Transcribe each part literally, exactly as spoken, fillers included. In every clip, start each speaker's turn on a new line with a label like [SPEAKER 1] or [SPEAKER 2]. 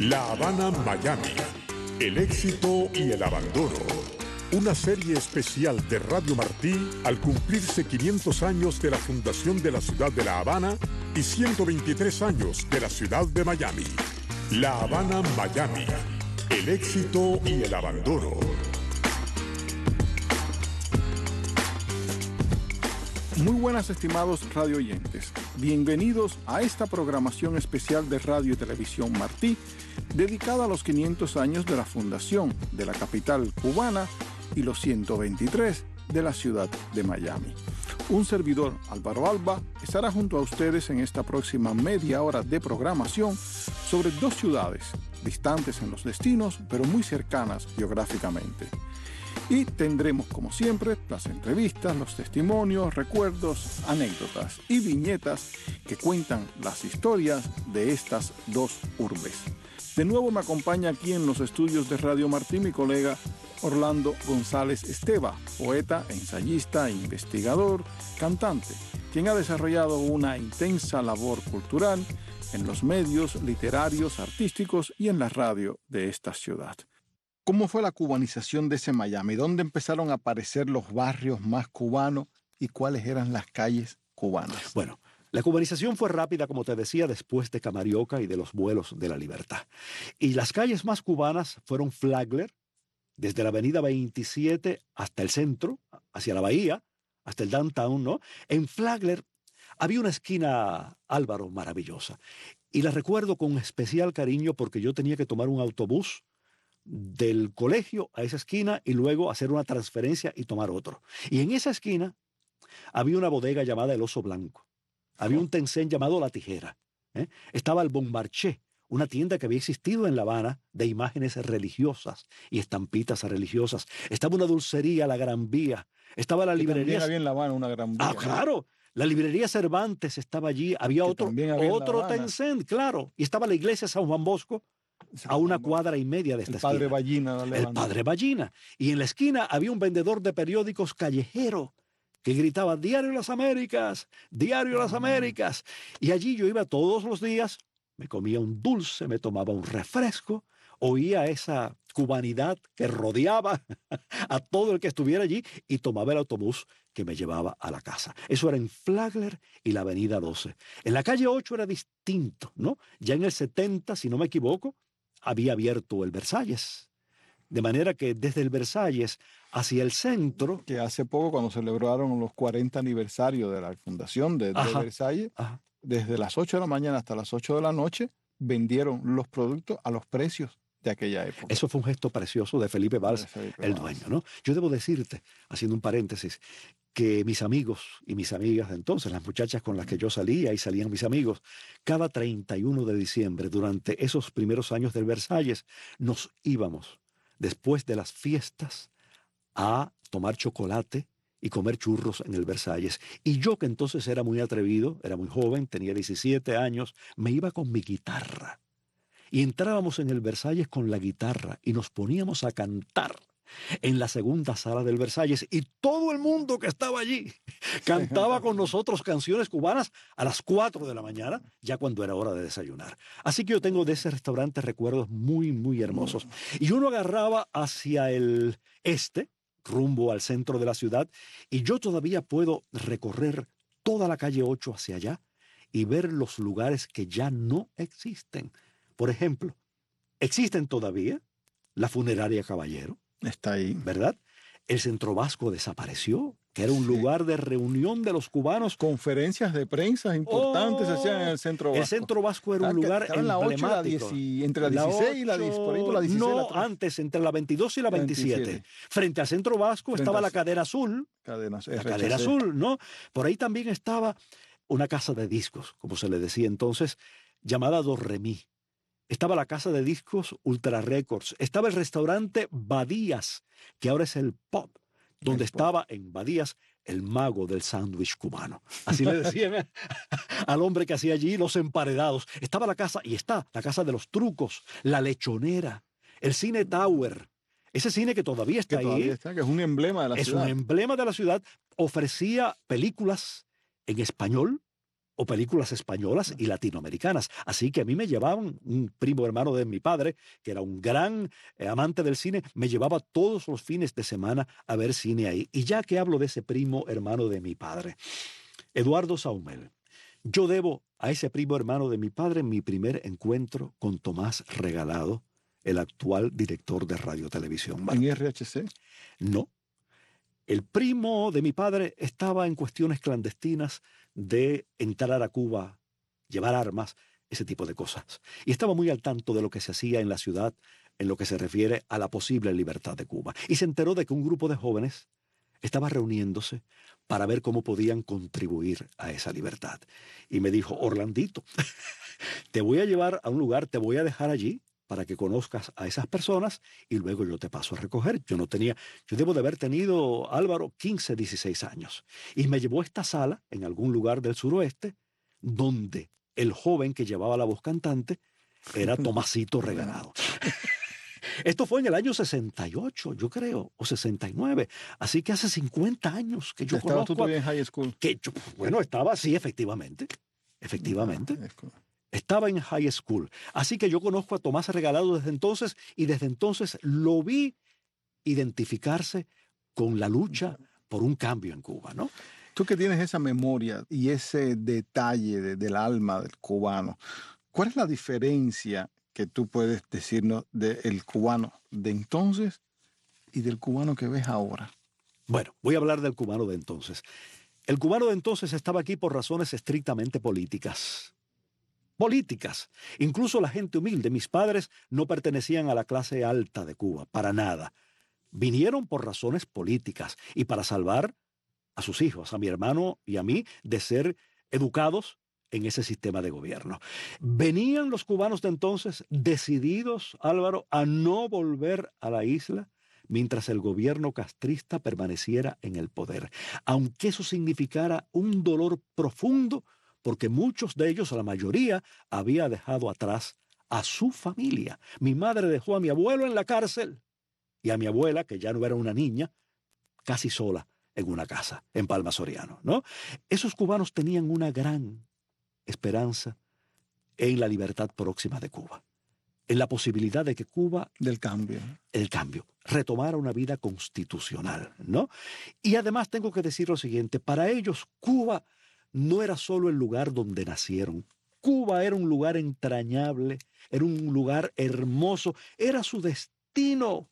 [SPEAKER 1] La Habana, Miami. El éxito y el abandono. Una serie especial de Radio Martí al cumplirse quinientos años de la fundación de la ciudad de La Habana y ciento veintitrés años de la ciudad de Miami. La Habana, Miami. El éxito y el abandono.
[SPEAKER 2] Muy buenas, estimados radio oyentes. Bienvenidos a esta programación especial de Radio y Televisión Martí, dedicada a los quinientos años de la fundación de la capital cubana y los ciento veintitrés de la ciudad de Miami. Un servidor, Álvaro Alba, estará junto a ustedes en esta próxima media hora de programación sobre dos ciudades, distantes en los destinos, pero muy cercanas geográficamente. Y tendremos, como siempre, las entrevistas, los testimonios, recuerdos, anécdotas y viñetas que cuentan las historias de estas dos urbes. De nuevo me acompaña aquí en los estudios de Radio Martí mi colega Orlando González Esteva, poeta, ensayista, investigador, cantante, quien ha desarrollado una intensa labor cultural en los medios literarios, artísticos y en la radio de esta ciudad. ¿Cómo fue la cubanización de ese Miami? ¿Dónde empezaron a aparecer los barrios más cubanos y cuáles eran las calles cubanas?
[SPEAKER 3] Bueno, la cubanización fue rápida, como te decía, después de Camarioca y de los vuelos de la libertad. Y las calles más cubanas fueron Flagler, desde la avenida veintisiete hasta el centro, hacia la bahía, hasta el downtown, ¿no? En Flagler había una esquina, Álvaro, maravillosa. Y la recuerdo con especial cariño porque yo tenía que tomar un autobús del colegio a esa esquina y luego hacer una transferencia y tomar otro. Y en esa esquina había una bodega llamada El Oso Blanco. Había un Tencent llamado La Tijera. ¿eh? Estaba el Bon Marché, una tienda que había existido en La Habana de imágenes religiosas y estampitas religiosas. Estaba una dulcería, La Gran Vía. Estaba la
[SPEAKER 2] que
[SPEAKER 3] librería...
[SPEAKER 2] También había en La Habana una Gran Vía.
[SPEAKER 3] Ah, claro. La librería Cervantes estaba allí. Había
[SPEAKER 2] que
[SPEAKER 3] otro,
[SPEAKER 2] había
[SPEAKER 3] otro Tencent, claro. Y estaba la iglesia San Juan Bosco, a una cuadra y media de esta
[SPEAKER 2] el padre
[SPEAKER 3] esquina.
[SPEAKER 2] Ballina,
[SPEAKER 3] El padre Ballina. Y en la esquina había un vendedor de periódicos callejero que gritaba, Diario Las Américas, Diario Las Américas. Y allí yo iba todos los días, me comía un dulce, me tomaba un refresco, oía esa cubanidad que rodeaba a todo el que estuviera allí y tomaba el autobús que me llevaba a la casa. Eso era en Flagler y la avenida doce. En la calle ocho era distinto, ¿no? Ya en el setenta, si no me equivoco, había abierto el Versalles. De manera que desde el Versalles hacia el centro...
[SPEAKER 2] Que hace poco, cuando celebraron los cuarenta aniversarios de la fundación de, de Versalles, ajá. Desde las ocho de la mañana hasta las ocho de la noche, vendieron los productos a los precios de aquella época.
[SPEAKER 3] Eso fue un gesto precioso de Felipe Valls, Felipe el dueño, ¿no? Yo debo decirte, haciendo un paréntesis, que mis amigos y mis amigas de entonces, las muchachas con las que yo salía y salían mis amigos, cada treinta y uno de diciembre, durante esos primeros años del Versalles, nos íbamos, después de las fiestas, a tomar chocolate y comer churros en el Versalles. Y yo, que entonces era muy atrevido, era muy joven, tenía diecisiete años, me iba con mi guitarra. Y entrábamos en el Versalles con la guitarra y nos poníamos a cantar en la segunda sala del Versalles, y todo el mundo que estaba allí cantaba con nosotros canciones cubanas a las cuatro de la mañana, ya cuando era hora de desayunar. Así que yo tengo de ese restaurante recuerdos muy, muy hermosos. Y uno agarraba hacia el este, rumbo al centro de la ciudad, y yo todavía puedo recorrer toda la calle ocho hacia allá y ver los lugares que ya no existen. Por ejemplo, existen todavía la funeraria Caballero.
[SPEAKER 2] Está ahí.
[SPEAKER 3] ¿Verdad? El Centro Vasco desapareció, que era un sí. lugar de reunión de los cubanos.
[SPEAKER 2] Conferencias de prensa importantes se oh, hacían en el Centro Vasco.
[SPEAKER 3] El Centro Vasco era un lugar emblemático.
[SPEAKER 2] La ocho, la diez, entre la dieciséis y la diez, por ahí por la dieciséis.
[SPEAKER 3] No, la antes, entre la veintidós y la veintisiete. veintisiete. Frente al Centro Vasco Frente estaba a... la Cadena Azul.
[SPEAKER 2] Cadena,
[SPEAKER 3] la Cadena Azul, ¿no? Por ahí también estaba una casa de discos, como se le decía entonces, llamada Do Re Mi. Estaba la casa de discos Ultra Records. Estaba el restaurante Badías, que ahora es el Pop, donde el estaba pop. En Badías el mago del sándwich cubano. Así le decían al hombre que hacía allí los emparedados. Estaba la casa, y está, la casa de los trucos, la lechonera, el Cine Tower. Ese cine que todavía está
[SPEAKER 2] que
[SPEAKER 3] ahí.
[SPEAKER 2] Todavía está, que es un emblema de la
[SPEAKER 3] es
[SPEAKER 2] ciudad.
[SPEAKER 3] Es un emblema de la ciudad. Ofrecía películas en español, o películas españolas y latinoamericanas. Así que a mí me llevaban, un primo hermano de mi padre, que era un gran eh, amante del cine, me llevaba todos los fines de semana a ver cine ahí. Y ya que hablo de ese primo hermano de mi padre, Eduardo Saumel, yo debo a ese primo hermano de mi padre mi primer encuentro con Tomás Regalado, el actual director de Radio Televisión Martí.
[SPEAKER 2] ¿En R H C?
[SPEAKER 3] No. El primo de mi padre estaba en cuestiones clandestinas de entrar a Cuba, llevar armas, ese tipo de cosas. Y estaba muy al tanto de lo que se hacía en la ciudad en lo que se refiere a la posible libertad de Cuba. Y se enteró de que un grupo de jóvenes estaba reuniéndose para ver cómo podían contribuir a esa libertad. Y me dijo, Orlandito, te voy a llevar a un lugar, te voy a dejar allí para que conozcas a esas personas y luego yo te paso a recoger. Yo no tenía, yo debo de haber tenido, Álvaro, quince, dieciséis años. Y me llevó a esta sala en algún lugar del suroeste donde el joven que llevaba la voz cantante era Tomasito Regalado. Esto fue en el año sesenta y ocho, yo creo, o sesenta y nueve. Así que hace cincuenta años que yo
[SPEAKER 2] ¿Estabas
[SPEAKER 3] conozco...
[SPEAKER 2] tú todavía en high school?
[SPEAKER 3] Que yo, bueno, estaba, sí, efectivamente. Efectivamente.
[SPEAKER 2] Ah,
[SPEAKER 3] Estaba en high school. Así que yo conozco a Tomás Regalado desde entonces y desde entonces lo vi identificarse con la lucha por un cambio en Cuba, ¿no?
[SPEAKER 2] Tú que tienes esa memoria y ese detalle de, del alma del cubano, ¿cuál es la diferencia que tú puedes decirnos del cubano de entonces y del cubano que ves ahora?
[SPEAKER 3] Bueno, voy a hablar del cubano de entonces. El cubano de entonces estaba aquí por razones estrictamente políticas. Políticas. Incluso la gente humilde, mis padres, no pertenecían a la clase alta de Cuba, para nada. Vinieron por razones políticas y para salvar a sus hijos, a mi hermano y a mí, de ser educados en ese sistema de gobierno. Venían los cubanos de entonces decididos, Álvaro, a no volver a la isla mientras el gobierno castrista permaneciera en el poder, aunque eso significara un dolor profundo, porque muchos de ellos, la mayoría, había dejado atrás a su familia. Mi madre dejó a mi abuelo en la cárcel y a mi abuela, que ya no era una niña, casi sola en una casa en Palma Soriano, ¿no? Esos cubanos tenían una gran esperanza en la libertad próxima de Cuba, en la posibilidad de que Cuba,
[SPEAKER 2] del cambio,
[SPEAKER 3] el cambio, retomara una vida constitucional, ¿no? Y además tengo que decir lo siguiente, para ellos Cuba no era solo el lugar donde nacieron. Cuba era un lugar entrañable, era un lugar hermoso, era su destino.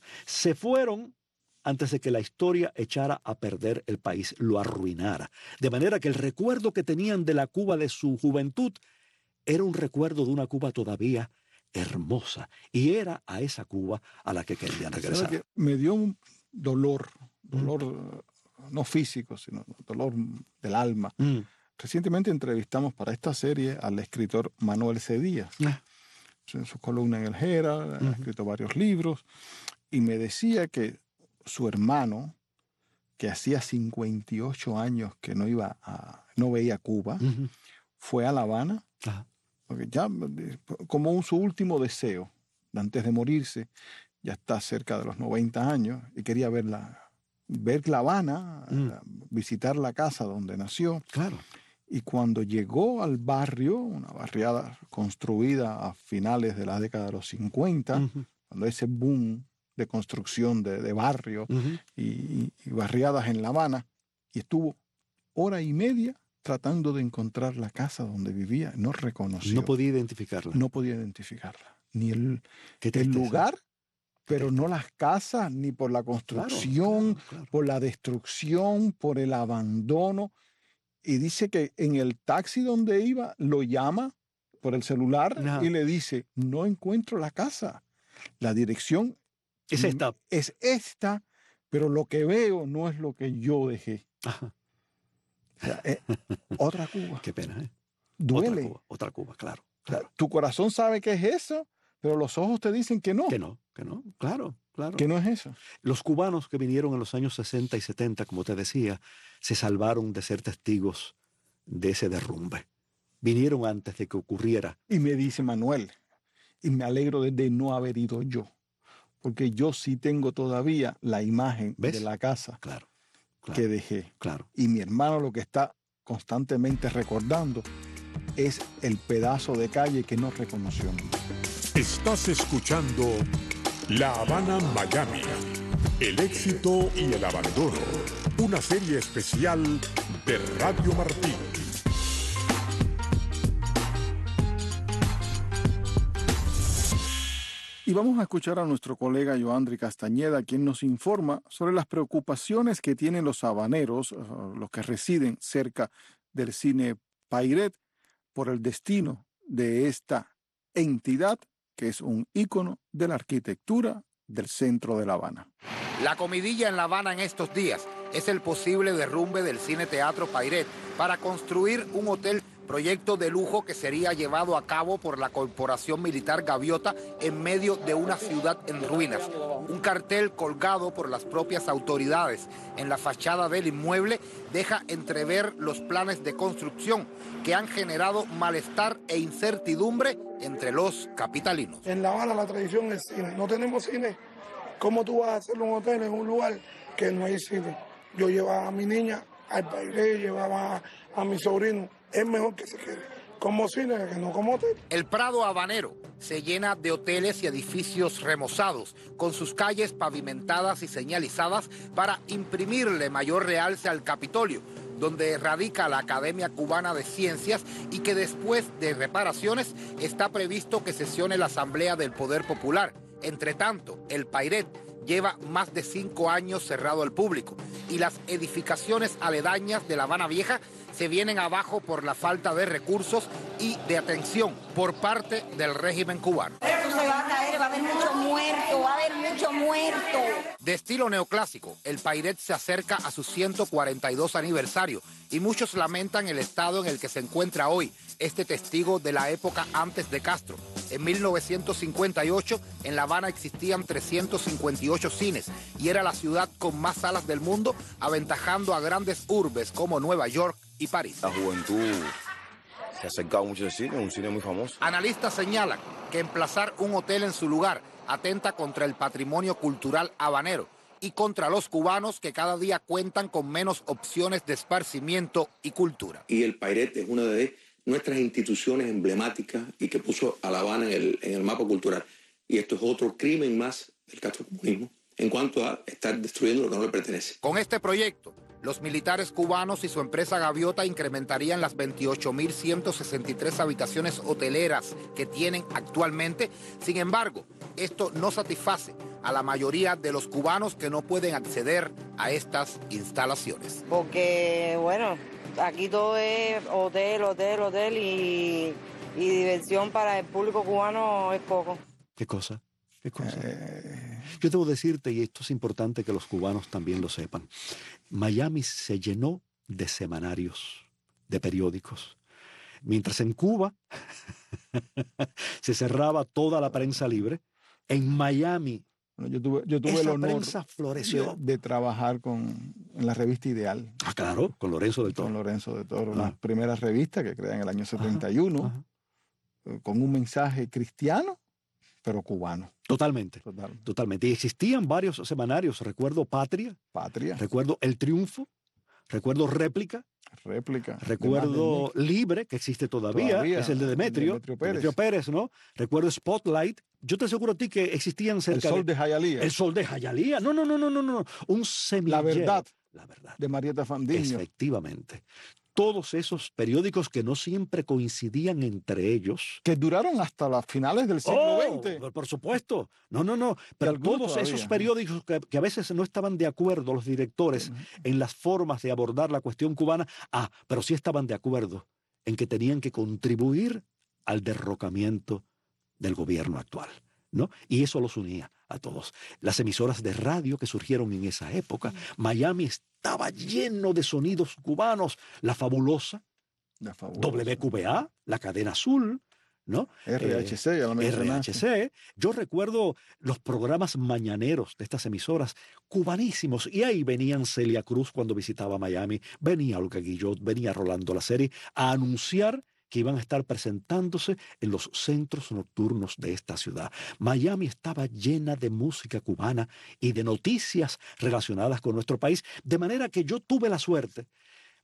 [SPEAKER 3] Se fueron antes de que la historia echara a perder el país, lo arruinara. De manera que el recuerdo que tenían de la Cuba de su juventud era un recuerdo de una Cuba todavía hermosa. Y era a esa Cuba a la que querían regresar.
[SPEAKER 2] Que me dio un dolor, dolor mm. no físico, sino dolor del alma. Mm. Recientemente entrevistamos para esta serie al escritor Manuel C. Díaz. Ah. En su columna en El Herald, uh-huh. ha escrito varios libros, y me decía que su hermano, que hacía cincuenta y ocho años que no iba a, no veía Cuba, uh-huh. fue a La Habana, uh-huh. porque ya como un, su último deseo, antes de morirse, ya está cerca de los noventa años, y quería ver la, ver La Habana, uh-huh. visitar la casa donde nació.
[SPEAKER 3] Claro.
[SPEAKER 2] Y cuando llegó al barrio, una barriada construida a finales de la década de los cincuenta, uh-huh. cuando ese boom de construcción de, de barrio uh-huh. y, y barriadas en La Habana, y estuvo hora y media tratando de encontrar la casa donde vivía, no reconoció.
[SPEAKER 3] No podía identificarla.
[SPEAKER 2] No podía identificarla. Ni el, el lugar, pero no las casas, ni por la construcción, claro, claro, claro. por la destrucción, por el abandono. Y dice que en el taxi donde iba lo llama por el celular no. y le dice, no encuentro la casa. La dirección
[SPEAKER 3] es esta.
[SPEAKER 2] Es esta, pero lo que veo no es lo que yo dejé.
[SPEAKER 3] Ajá.
[SPEAKER 2] O sea, eh, otra Cuba.
[SPEAKER 3] Qué pena, ¿eh?
[SPEAKER 2] Duele.
[SPEAKER 3] Otra Cuba, otra Cuba, claro,
[SPEAKER 2] claro. Tu corazón sabe que es eso, pero los ojos te dicen que no.
[SPEAKER 3] Que no, que no, claro. Claro.
[SPEAKER 2] Que no es eso.
[SPEAKER 3] Los cubanos que vinieron en los años sesenta y setenta, como te decía, se salvaron de ser testigos de ese derrumbe. Vinieron antes de que ocurriera.
[SPEAKER 2] Y me dice Manuel, y me alegro de, de no haber ido yo, porque yo sí tengo todavía la imagen ¿Ves? de la casa
[SPEAKER 3] claro, claro,
[SPEAKER 2] que dejé.
[SPEAKER 3] Claro.
[SPEAKER 2] Y mi hermano lo que está constantemente recordando es el pedazo de calle que nos reconoció.
[SPEAKER 1] Estás escuchando La Habana, Miami. El éxito y el abandono. Una serie especial de Radio Martí.
[SPEAKER 2] Y vamos a escuchar a nuestro colega Joandri Castañeda, quien nos informa sobre las preocupaciones que tienen los habaneros, uh, los que residen cerca del cine Pairet, por el destino de esta entidad que es un ícono de la arquitectura del centro de La Habana.
[SPEAKER 4] La comidilla en La Habana en estos días es el posible derrumbe del Cine Teatro Pairet para construir un hotel, proyecto de lujo que sería llevado a cabo por la Corporación Militar Gaviota en medio de una ciudad en ruinas. Un cartel colgado por las propias autoridades en la fachada del inmueble deja entrever los planes de construcción que han generado malestar e incertidumbre entre los capitalinos.
[SPEAKER 5] En La Habana la tradición es cine. No tenemos cine. ¿Cómo tú vas a hacer un hotel en un lugar que no hay cine? Yo llevaba a mi niña al Pairet, llevaba a, a mi sobrino. Es mejor que se quede como cine que no como hotel.
[SPEAKER 4] El Prado habanero se llena de hoteles y edificios remozados, con sus calles pavimentadas y señalizadas para imprimirle mayor realce al Capitolio, donde radica la Academia Cubana de Ciencias y que después de reparaciones está previsto que sesione la Asamblea del Poder Popular. Entre tanto, el Pairet lleva más de cinco años cerrado al público y las edificaciones aledañas de La Habana Vieja se vienen abajo por la falta de recursos y de atención por parte del régimen cubano.
[SPEAKER 6] Esto se va a caer, va a haber mucho muerto, va a haber mucho muerto.
[SPEAKER 4] De estilo neoclásico, el Pairet se acerca a su ciento cuarenta y dos aniversario y muchos lamentan el estado en el que se encuentra hoy, este testigo de la época antes de Castro. En mil novecientos cincuenta y ocho, en La Habana existían trescientos cincuenta y ocho cines y era la ciudad con más salas del mundo, aventajando a grandes urbes como Nueva York y París.
[SPEAKER 7] La juventud se ha acercado mucho al cine, un cine muy famoso.
[SPEAKER 4] Analistas señalan que emplazar un hotel en su lugar atenta contra el patrimonio cultural habanero y contra los cubanos que cada día cuentan con menos opciones de esparcimiento y cultura.
[SPEAKER 8] Y el Pairet es una de nuestras instituciones emblemáticas y que puso a La Habana en el, en el mapa cultural. Y esto es otro crimen más del castrocomunismo en cuanto a estar destruyendo lo que no le pertenece.
[SPEAKER 4] Con este proyecto, los militares cubanos y su empresa Gaviota incrementarían las veintiocho mil ciento sesenta y tres habitaciones hoteleras que tienen actualmente. Sin embargo, esto no satisface a la mayoría de los cubanos que no pueden acceder a estas instalaciones.
[SPEAKER 9] Porque, bueno, aquí todo es hotel, hotel, hotel y, y diversión para el público cubano es poco.
[SPEAKER 3] ¿Qué cosa? ¿Qué cosa? Eh... Yo debo decirte, y esto es importante que los cubanos también lo sepan, Miami se llenó de semanarios, de periódicos. Mientras en Cuba se cerraba toda la prensa libre, en Miami
[SPEAKER 2] Bueno, yo tuve, yo tuve el honor
[SPEAKER 3] prensa floreció.
[SPEAKER 2] De, de trabajar con, en la revista Ideal.
[SPEAKER 3] Ah, claro, con Lorenzo de Toro.
[SPEAKER 2] Con Lorenzo de Toro,
[SPEAKER 3] ah.
[SPEAKER 2] una primera revista que crea en el año setenta y uno, ajá, ajá, con un mensaje cristiano, pero cubano.
[SPEAKER 3] Totalmente,
[SPEAKER 2] Total.
[SPEAKER 3] totalmente. Y existían varios semanarios, recuerdo Patria,
[SPEAKER 2] Patria,
[SPEAKER 3] recuerdo El Triunfo, recuerdo Réplica,
[SPEAKER 2] Réplica,
[SPEAKER 3] recuerdo de Libre, que existe todavía, todavía, es el de Demetrio,
[SPEAKER 2] Demetrio Pérez.
[SPEAKER 3] Demetrio Pérez, ¿no? Recuerdo Spotlight. Yo te aseguro a ti que existían cerca
[SPEAKER 2] El Sol de, de Jayalía.
[SPEAKER 3] El Sol de Jayalía. No, no, no, no, no, no. Un semillero.
[SPEAKER 2] La Verdad.
[SPEAKER 3] La Verdad.
[SPEAKER 2] De Marieta Fandiño.
[SPEAKER 3] Efectivamente. Todos esos periódicos que no siempre coincidían entre ellos.
[SPEAKER 2] Que duraron hasta las finales del siglo
[SPEAKER 3] oh,
[SPEAKER 2] veinte.
[SPEAKER 3] Por supuesto. No, no, no. Pero todos todavía. esos periódicos que, que a veces no estaban de acuerdo los directores uh-huh. en las formas de abordar la cuestión cubana, ah, pero sí estaban de acuerdo en que tenían que contribuir al derrocamiento del gobierno actual, ¿no? Y eso los unía a todos. Las emisoras de radio que surgieron en esa época, Miami estaba lleno de sonidos cubanos, la fabulosa,
[SPEAKER 2] la fabulosa.
[SPEAKER 3] W Q B A, la cadena azul, ¿no?
[SPEAKER 2] R H C, ya lo
[SPEAKER 3] R H C. Yo recuerdo los programas mañaneros de estas emisoras cubanísimos, y ahí venían Celia Cruz cuando visitaba Miami, venía Olga Guillot, venía Rolando La Serie a anunciar que iban a estar presentándose en los centros nocturnos de esta ciudad. Miami estaba llena de música cubana y de noticias relacionadas con nuestro país, de manera que yo tuve la suerte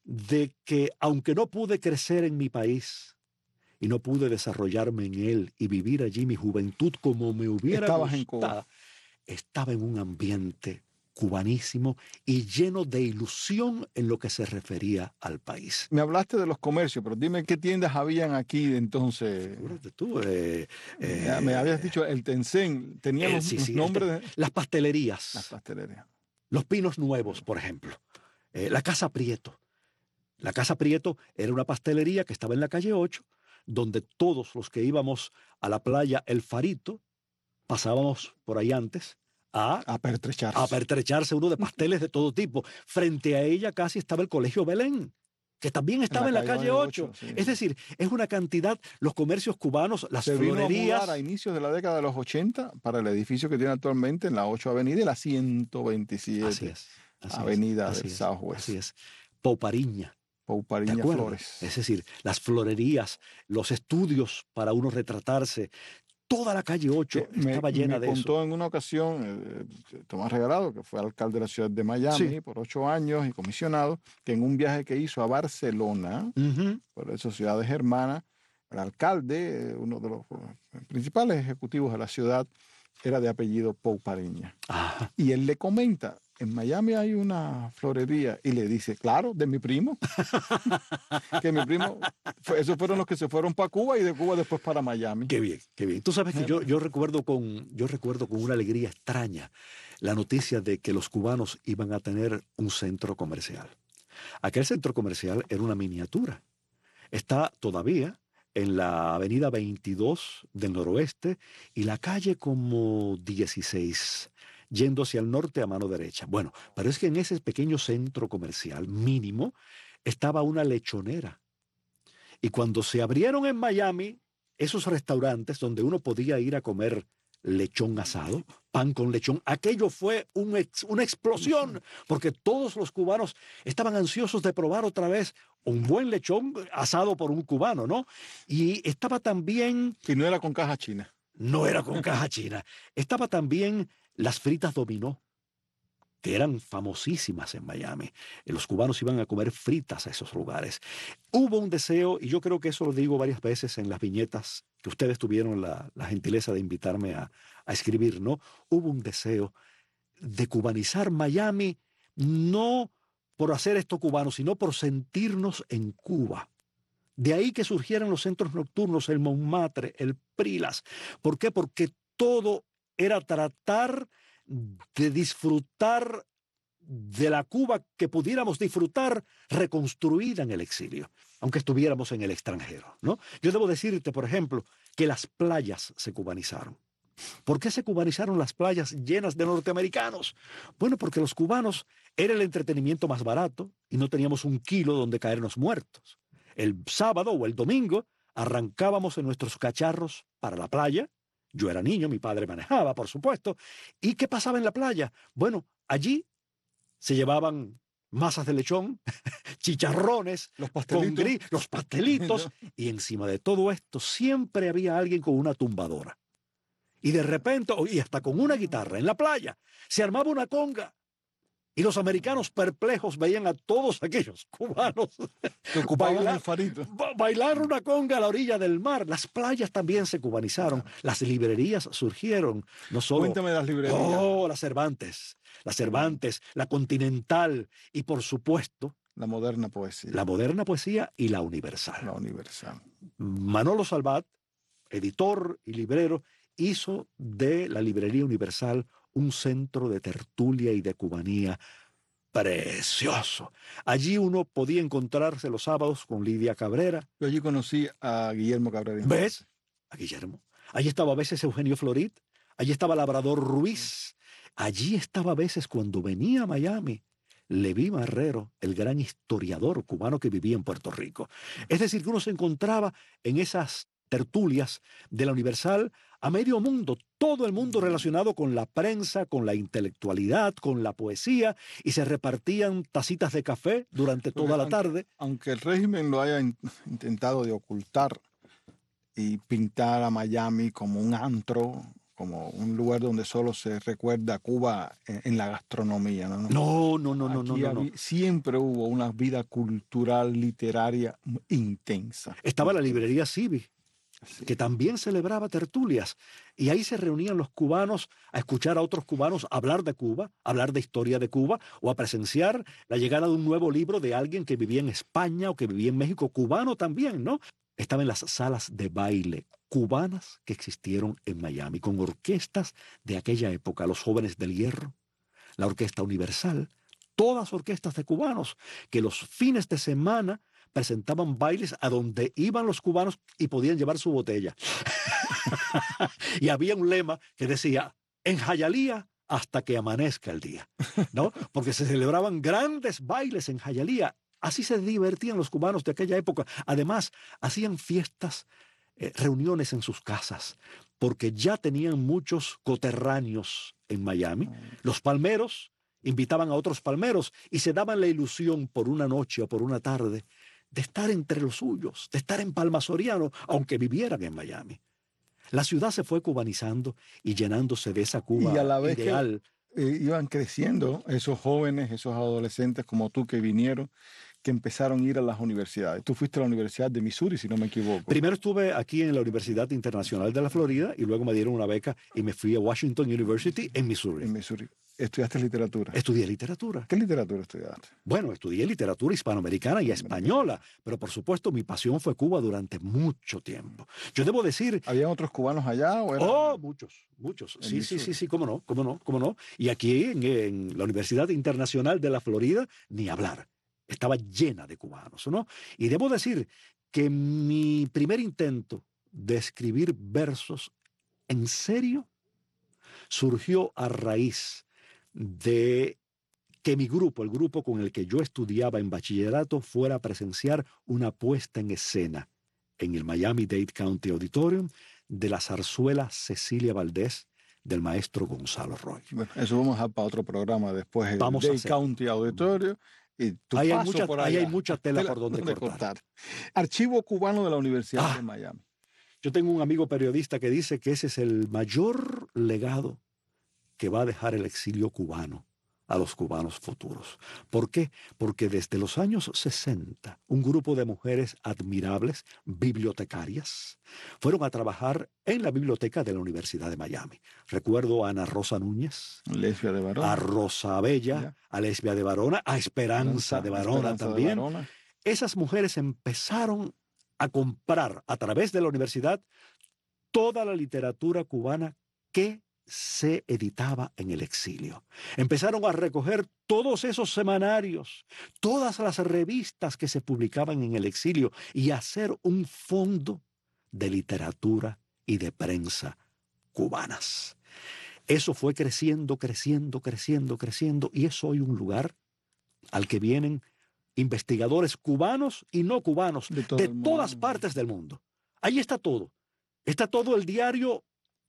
[SPEAKER 3] de que aunque no pude crecer en mi país y no pude desarrollarme en él y vivir allí mi juventud como me hubiera
[SPEAKER 2] Estabas
[SPEAKER 3] gustado,
[SPEAKER 2] en Cuba.
[SPEAKER 3] estaba en un ambiente cubanísimo y lleno de ilusión en lo que se refería al país.
[SPEAKER 2] Me hablaste de los comercios, pero dime qué tiendas habían aquí entonces.
[SPEAKER 3] Fíjate tú, eh,
[SPEAKER 2] eh, me habías dicho el Tencent, tenía eh, los, sí, los sí, nombres
[SPEAKER 3] este,
[SPEAKER 2] de...
[SPEAKER 3] Las pastelerías.
[SPEAKER 2] Las pastelerías.
[SPEAKER 3] Los Pinos Nuevos, por ejemplo. Eh, la Casa Prieto. La Casa Prieto era una pastelería que estaba en la calle ocho, donde todos los que íbamos a la playa El Farito pasábamos por ahí antes a,
[SPEAKER 2] a pertrecharse.
[SPEAKER 3] a pertrecharse uno de pasteles de todo tipo. Frente a ella casi estaba el Colegio Belén, que también estaba en la, en la calle, calle ocho. ocho sí. Es decir, es una cantidad, los comercios cubanos, las
[SPEAKER 2] Se
[SPEAKER 3] florerías.
[SPEAKER 2] Vino a mudar a inicios de la década de los ochenta para el edificio que tiene actualmente en la ocho Avenida y la ciento veintisiete
[SPEAKER 3] así es, así
[SPEAKER 2] Avenida
[SPEAKER 3] es,
[SPEAKER 2] del
[SPEAKER 3] es,
[SPEAKER 2] Southwest.
[SPEAKER 3] Así es. Poupariña.
[SPEAKER 2] Poupariña Flores.
[SPEAKER 3] Es decir, las florerías, los estudios para uno retratarse. Toda la calle ocho
[SPEAKER 2] me,
[SPEAKER 3] estaba llena
[SPEAKER 2] me
[SPEAKER 3] de eso.
[SPEAKER 2] Me contó en una ocasión eh, Tomás Regalado, que fue alcalde de la ciudad de Miami sí. por ocho años y comisionado, que en un viaje que hizo a Barcelona, uh-huh. por esas ciudades hermanas, el alcalde, uno de los principales ejecutivos de la ciudad, era de apellido Poupariña.
[SPEAKER 3] Ajá.
[SPEAKER 2] Y él le comenta, en Miami hay una florería, y le dice, claro, de mi primo. Que mi primo, fue, esos fueron los que se fueron para Cuba y de Cuba después para Miami.
[SPEAKER 3] Qué bien, qué bien. Tú sabes que yo, yo, recuerdo con, yo recuerdo con una alegría extraña la noticia de que los cubanos iban a tener un centro comercial. Aquel centro comercial era una miniatura. Está todavía en la avenida veintidós del noroeste y la calle como dieciséis, yendo hacia el norte a mano derecha. Bueno, pero es que en ese pequeño centro comercial mínimo estaba una lechonera. Y cuando se abrieron en Miami esos restaurantes donde uno podía ir a comer lechón asado, pan con lechón, aquello fue un ex, una explosión, porque todos los cubanos estaban ansiosos de probar otra vez un buen lechón asado por un cubano, ¿no? Y estaba también...
[SPEAKER 2] Y no era con caja china.
[SPEAKER 3] No era con caja china. Estaba también las fritas dominó, que eran famosísimas en Miami. Los cubanos iban a comer fritas a esos lugares. Hubo un deseo, y yo creo que eso lo digo varias veces en las viñetas que ustedes tuvieron la, la gentileza de invitarme a, a escribir, ¿no? Hubo un deseo de cubanizar Miami, no por hacer esto cubano, sino por sentirnos en Cuba. De ahí que surgieran los centros nocturnos, el Montmartre, el Prilas. ¿Por qué? Porque todo era tratar de disfrutar de la Cuba que pudiéramos disfrutar reconstruida en el exilio, aunque estuviéramos en el extranjero, ¿no? Yo debo decirte, por ejemplo, que las playas se cubanizaron. ¿Por qué se cubanizaron las playas llenas de norteamericanos? Bueno, porque los cubanos era el entretenimiento más barato y no teníamos un kilo donde caernos muertos. El sábado o el domingo arrancábamos en nuestros cacharros para la playa. Yo era niño, mi padre manejaba, por supuesto. ¿Y qué pasaba en la playa? Bueno, allí se llevaban masas de lechón, chicharrones,
[SPEAKER 2] los pastelitos,
[SPEAKER 3] con gris, los pastelitos, y encima de todo esto siempre había alguien con una tumbadora. Y de repente, y hasta con una guitarra en la playa, se armaba una conga. Y los americanos perplejos veían a todos aquellos cubanos
[SPEAKER 2] que ocupaban
[SPEAKER 3] bailar,
[SPEAKER 2] el farito.
[SPEAKER 3] Bailar una conga a la orilla del mar. Las playas también se cubanizaron. Las librerías surgieron. No solo,
[SPEAKER 2] Cuéntame las librerías.
[SPEAKER 3] Oh, las Cervantes. Las Cervantes, la Continental y, por supuesto,
[SPEAKER 2] la moderna poesía.
[SPEAKER 3] La moderna poesía y la universal.
[SPEAKER 2] La universal.
[SPEAKER 3] Manolo Salvat, editor y librero, hizo de la Librería Universal un centro de tertulia y de cubanía precioso. Allí uno podía encontrarse los sábados con Lidia Cabrera.
[SPEAKER 2] Yo allí conocí a Guillermo Cabrera.
[SPEAKER 3] ¿Ves? A Guillermo. Allí estaba a veces Eugenio Florit. Allí estaba Labrador Ruiz. Allí estaba a veces cuando venía a Miami Leví Marrero, el gran historiador cubano que vivía en Puerto Rico. Es decir, que uno se encontraba en esas tertulias de la Universal a medio mundo, todo el mundo relacionado con la prensa, con la intelectualidad, con la poesía, y se repartían tacitas de café durante toda
[SPEAKER 2] Porque
[SPEAKER 3] la
[SPEAKER 2] aunque,
[SPEAKER 3] tarde.
[SPEAKER 2] Aunque el régimen lo haya in- intentado de ocultar y pintar a Miami como un antro, como un lugar donde solo se recuerda a Cuba en, en la gastronomía. No,
[SPEAKER 3] no, no, no, no, no, no,
[SPEAKER 2] no. Siempre hubo una vida cultural, literaria intensa.
[SPEAKER 3] Estaba la librería Civi, sí, que también celebraba tertulias, y ahí se reunían los cubanos a escuchar a otros cubanos hablar de Cuba, hablar de historia de Cuba, o a presenciar la llegada de un nuevo libro de alguien que vivía en España o que vivía en México, cubano también, ¿no? Estaba en las salas de baile cubanas que existieron en Miami, con orquestas de aquella época, los Jóvenes del Hierro, la Orquesta Universal, todas orquestas de cubanos que los fines de semana presentaban bailes a donde iban los cubanos y podían llevar su botella. Y había un lema que decía, en Hialeah hasta que amanezca el día, ¿no? Porque se celebraban grandes bailes en Hialeah. Así se divertían los cubanos de aquella época. Además, hacían fiestas, eh, reuniones en sus casas, porque ya tenían muchos coterráneos en Miami. Los palmeros invitaban a otros palmeros y se daban la ilusión por una noche o por una tarde de estar entre los suyos, de estar en Palma Soriano, aunque vivieran en Miami. La ciudad se fue cubanizando y llenándose de esa Cuba
[SPEAKER 2] y a la vez
[SPEAKER 3] ideal.
[SPEAKER 2] Que, eh, iban creciendo esos jóvenes, esos adolescentes como tú que vinieron, que empezaron a ir a las universidades. Tú fuiste a la Universidad de Missouri, si no me equivoco.
[SPEAKER 3] Primero estuve aquí en la Universidad Internacional de la Florida y luego me dieron una beca y me fui a Washington University en Missouri.
[SPEAKER 2] En Missouri. ¿Estudiaste literatura?
[SPEAKER 3] Estudié literatura.
[SPEAKER 2] ¿Qué literatura estudiaste?
[SPEAKER 3] Bueno, estudié literatura hispanoamericana y española, pero por supuesto mi pasión fue Cuba durante mucho tiempo. Yo debo decir...
[SPEAKER 2] ¿Habían otros cubanos allá? ¿O era...
[SPEAKER 3] Oh, muchos, muchos. Sí, sí, sí, sí, cómo no, cómo no, cómo no. Y aquí en, en la Universidad Internacional de la Florida, ni hablar. Estaba llena de cubanos, ¿no? Y debo decir que mi primer intento de escribir versos en serio surgió a raíz de que mi grupo, el grupo con el que yo estudiaba en bachillerato, fuera a presenciar una puesta en escena en el Miami-Dade County Auditorium de la zarzuela Cecilia Valdés del maestro Gonzalo Roy.
[SPEAKER 2] Bueno, eso vamos a dejar para otro programa después, el
[SPEAKER 3] vamos
[SPEAKER 2] Dade County Auditorium. Y tu
[SPEAKER 3] ahí,
[SPEAKER 2] paso
[SPEAKER 3] hay mucha,
[SPEAKER 2] por
[SPEAKER 3] ahí
[SPEAKER 2] allá.
[SPEAKER 3] hay mucha tela, tela por donde,
[SPEAKER 2] donde
[SPEAKER 3] cortar.
[SPEAKER 2] cortar. Archivo cubano de la Universidad
[SPEAKER 3] ah,
[SPEAKER 2] de Miami.
[SPEAKER 3] Yo tengo un amigo periodista que dice que ese es el mayor legado que va a dejar el exilio cubano a los cubanos futuros. ¿Por qué? Porque desde los años sesenta, un grupo de mujeres admirables, bibliotecarias, fueron a trabajar en la biblioteca de la Universidad de Miami. Recuerdo a Ana Rosa Núñez,
[SPEAKER 2] Lesbia de Varona,
[SPEAKER 3] a Rosa Bella, ya. a Lesbia de Varona, a Esperanza, Esperanza de Varona Esperanza también. De Varona. Esas mujeres empezaron a comprar a través de la universidad toda la literatura cubana que se editaba en el exilio. Empezaron a recoger todos esos semanarios, todas las revistas que se publicaban en el exilio y a hacer un fondo de literatura y de prensa cubanas. Eso fue creciendo, creciendo, creciendo, creciendo y es hoy un lugar al que vienen investigadores cubanos y no cubanos de, todo de todas partes del mundo. Ahí está todo. Está todo el diario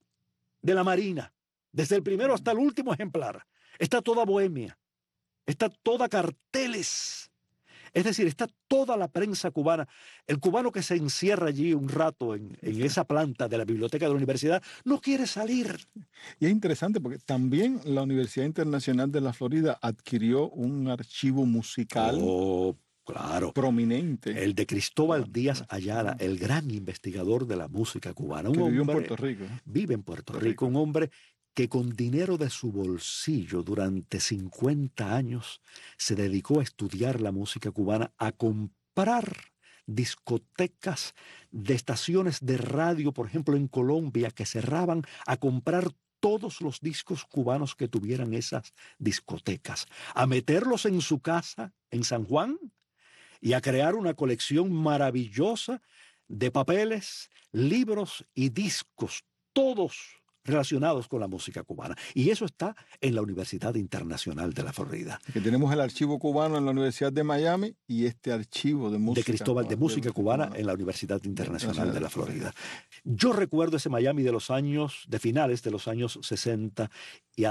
[SPEAKER 3] de la Marina, desde el primero hasta el último ejemplar. Está toda Bohemia, está toda carteles. Es decir, está toda la prensa cubana. El cubano que se encierra allí un rato en, en esa planta de la biblioteca de la universidad no quiere salir.
[SPEAKER 2] Y es interesante porque también la Universidad Internacional de la Florida adquirió un archivo musical.
[SPEAKER 3] Oh, claro.
[SPEAKER 2] Prominente.
[SPEAKER 3] El de Cristóbal Díaz Ayala, el gran investigador de la música cubana. Un
[SPEAKER 2] que vivió
[SPEAKER 3] hombre,
[SPEAKER 2] en Puerto Rico.
[SPEAKER 3] Vive en Puerto, Puerto Rico, Rico, un hombre que con dinero de su bolsillo durante cincuenta años se dedicó a estudiar la música cubana, a comprar discotecas de estaciones de radio, por ejemplo en Colombia, que cerraban, a comprar todos los discos cubanos que tuvieran esas discotecas, a meterlos en su casa en San Juan y a crear una colección maravillosa de papeles, libros y discos, todos relacionados con la música cubana. Y eso está en la Universidad Internacional de la Florida.
[SPEAKER 2] Que tenemos el archivo cubano en la Universidad de Miami y este archivo de música
[SPEAKER 3] de Cristóbal
[SPEAKER 2] cubana,
[SPEAKER 3] de música
[SPEAKER 2] de
[SPEAKER 3] cubana,
[SPEAKER 2] cubana
[SPEAKER 3] en la Universidad Internacional de la Florida. Yo recuerdo ese Miami de los años, de finales de los años sesenta, y a,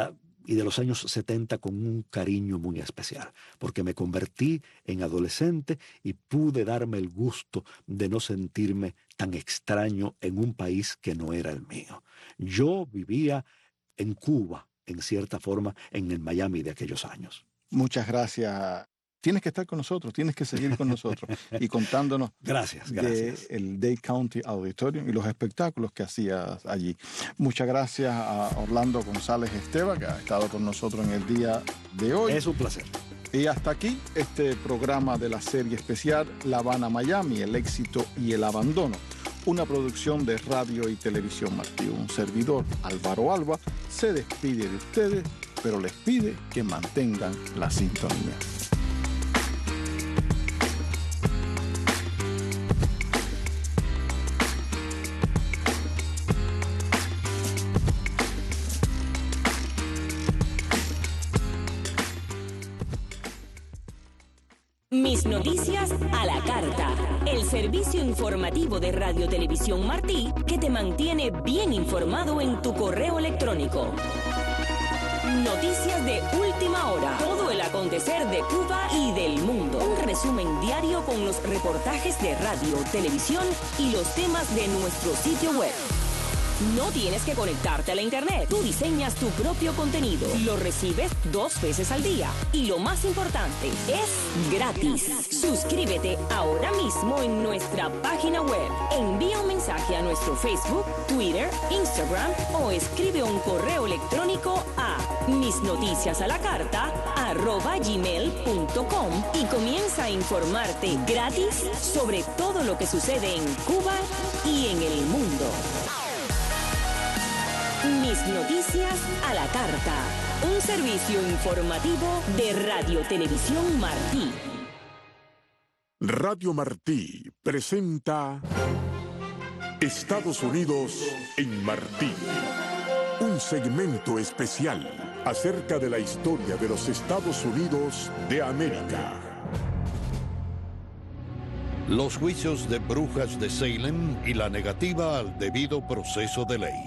[SPEAKER 3] y de los años setenta con un cariño muy especial, porque me convertí en adolescente y pude darme el gusto de no sentirme tan extraño en un país que no era el mío. Yo vivía en Cuba, en cierta forma, en el Miami de aquellos años.
[SPEAKER 2] Muchas gracias. Tienes que estar con nosotros, tienes que seguir con nosotros y contándonos
[SPEAKER 3] gracias, gracias.
[SPEAKER 2] del Dade County Auditorium y los espectáculos que hacías allí. Muchas gracias a Orlando González Esteva, que ha estado con nosotros en el día de hoy.
[SPEAKER 3] Es un placer.
[SPEAKER 2] Y hasta aquí este programa de la serie especial La Habana Miami, el éxito y el abandono. Una producción de Radio y Televisión Martí. Un servidor, Álvaro Alba, se despide de ustedes, pero les pide que mantengan la sintonía.
[SPEAKER 10] Mis noticias a la carta. El servicio informativo de Radio Televisión Martí que te mantiene bien informado en tu correo electrónico. Noticias de última hora. Todo el acontecer de Cuba y del mundo. Un resumen diario con los reportajes de radio, televisión y los temas de nuestro sitio web. No tienes que conectarte a la internet. Tú diseñas tu propio contenido. Lo recibes dos veces al día. Y lo más importante, es gratis. Suscríbete ahora mismo en nuestra página web. Envía un mensaje a nuestro Facebook, Twitter, Instagram o escribe un correo electrónico a misnoticiasalacarta arroba gmail punto com y comienza a informarte gratis sobre todo lo que sucede en Cuba y en el mundo. Mis noticias a la carta. Un servicio informativo de Radio Televisión Martí.
[SPEAKER 1] Radio Martí presenta Estados Unidos en Martí. Un segmento especial acerca de la historia de los Estados Unidos de América.
[SPEAKER 11] Los juicios de brujas de Salem y la negativa al debido proceso de ley.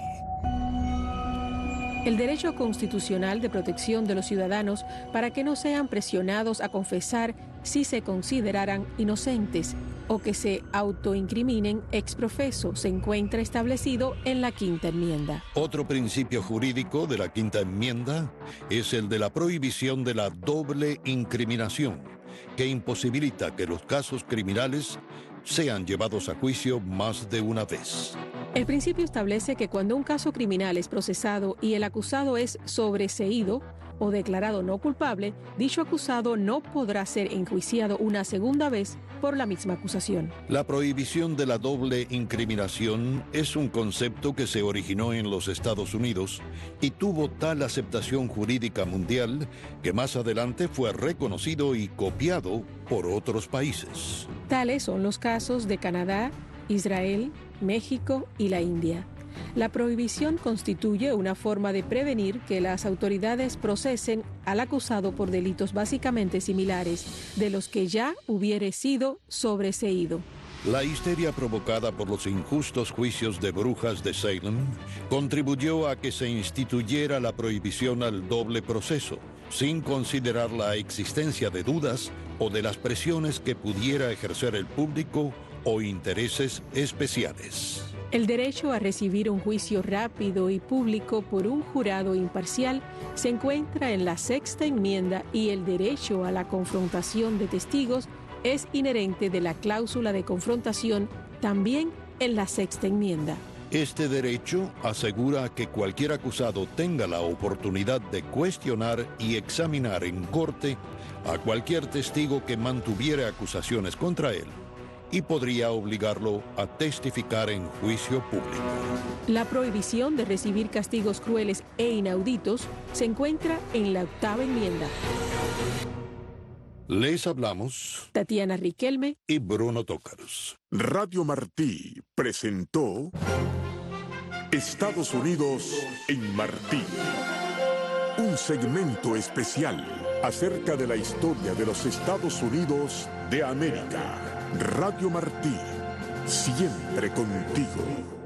[SPEAKER 12] El derecho constitucional de protección de los ciudadanos para que no sean presionados a confesar si se consideraran inocentes o que se autoincriminen ex profeso se encuentra establecido en la Quinta Enmienda.
[SPEAKER 11] Otro principio jurídico de la Quinta Enmienda es el de la prohibición de la doble incriminación, que imposibilita que los casos criminales sean llevados a juicio más de una vez.
[SPEAKER 12] El principio establece que cuando un caso criminal es procesado y el acusado es sobreseído o declarado no culpable, dicho acusado no podrá ser enjuiciado una segunda vez por la misma acusación.
[SPEAKER 11] La prohibición de la doble incriminación es un concepto que se originó en los Estados Unidos y tuvo tal aceptación jurídica mundial que más adelante fue reconocido y copiado por otros países.
[SPEAKER 12] Tales son los casos de Canadá, Israel, México y la India. La prohibición constituye una forma de prevenir que las autoridades procesen al acusado por delitos básicamente similares de los que ya hubiere sido sobreseído.
[SPEAKER 11] La histeria provocada por los injustos juicios de brujas de Salem contribuyó a que se instituyera la prohibición al doble proceso, sin considerar la existencia de dudas o de las presiones que pudiera ejercer el público o intereses especiales.
[SPEAKER 12] El derecho a recibir un juicio rápido y público por un jurado imparcial se encuentra en la Sexta Enmienda y el derecho a la confrontación de testigos es inherente de la cláusula de confrontación también en la Sexta Enmienda.
[SPEAKER 11] Este derecho asegura que cualquier acusado tenga la oportunidad de cuestionar y examinar en corte a cualquier testigo que mantuviera acusaciones contra él y podría obligarlo a testificar en juicio público.
[SPEAKER 12] La prohibición de recibir castigos crueles e inauditos se encuentra en la Octava Enmienda.
[SPEAKER 11] Les hablamos
[SPEAKER 12] Tatiana Riquelme
[SPEAKER 11] y Bruno Tócaros.
[SPEAKER 1] Radio Martí presentó Estados Unidos en Martí. Un segmento especial acerca de la historia de los Estados Unidos de América. Radio Martí, siempre contigo.